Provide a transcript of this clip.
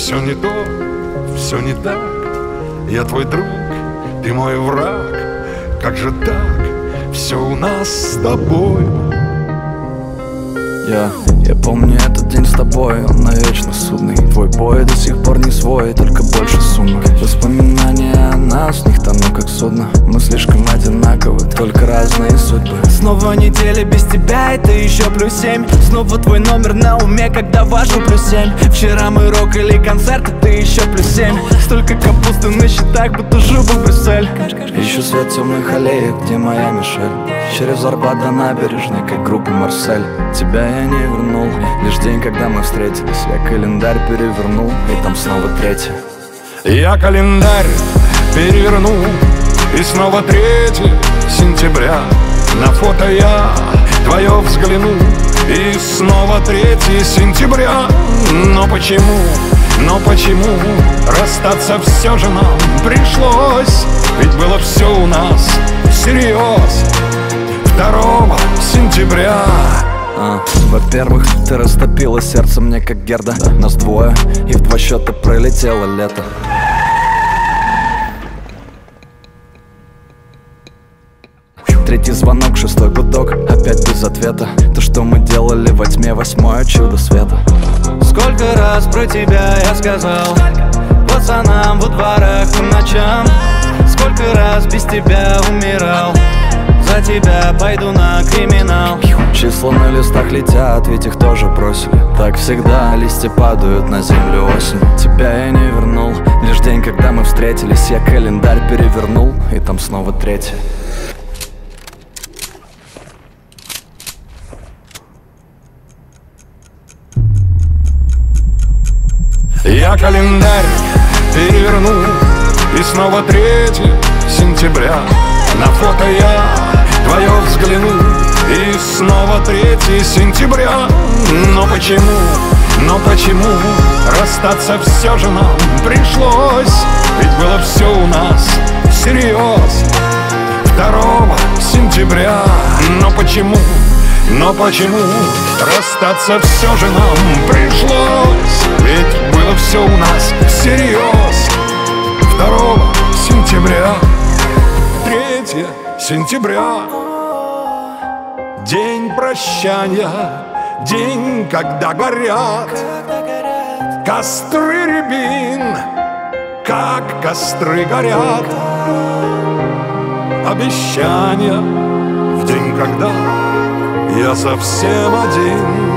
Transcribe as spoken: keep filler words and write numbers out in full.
Все не то, все не так. Я твой друг, ты мой враг. Как же так? Все у нас с тобой. Я, я помню этот день с тобой, он навечно судный. Твой бой до сих пор не свой, только больше сумок. Воспоминания о нас, в них тону как судно. Мы слишком одинаковы, только разные судьбы. Снова неделя без тебя, это еще плюс семь. Снова твой номер на уме, когда важно плюс семь. Вчера мы рок или концерт, а ты еще плюс семь. Столько капусты на счетах, будто жил бы в Брюссель. Ищу свет темных аллеек, где моя Мишель. Через Арбат до набережной, как группа Марсель. Тебя я не вернул, лишь день, когда мы встретились. Я календарь перевернул, и там снова третье. Я календарь перевернул, и снова третье сентября. На фото я твое взглянул, и снова третье сентября. Но почему, но почему расстаться все же нам пришлось? Ведь было все у нас всерьез. Второго сентября. А, во-первых, ты растопила сердце мне как Герда. Нас двое, и в два счета пролетело лето. Третий звонок, шестой гудок, опять без ответа. То, что мы делали во тьме, восьмое чудо света. Сколько раз про тебя я сказал пацанам во дворах по ночам. Сколько раз без тебя умирал. За тебя пойду на криминал. Числа на листах летят, ведь их тоже бросили. Так всегда листья падают на землю осень. Тебя я не вернул, лишь день, когда мы встретились. Я календарь перевернул, и там снова третье. Я календарь перевернул, и снова третье сентября. На фото я твое взглянул, и снова третье сентября. Но почему, но почему расстаться все же нам пришлось? Ведь было все у нас всерьез. Второго сентября. Но почему, но почему расстаться все же нам пришлось? Ведь было все у нас всерьез. Второго сентября. Третье сентября. День прощания, день, когда горят костры рябин, как костры горят. Обещания в день, когда я совсем один.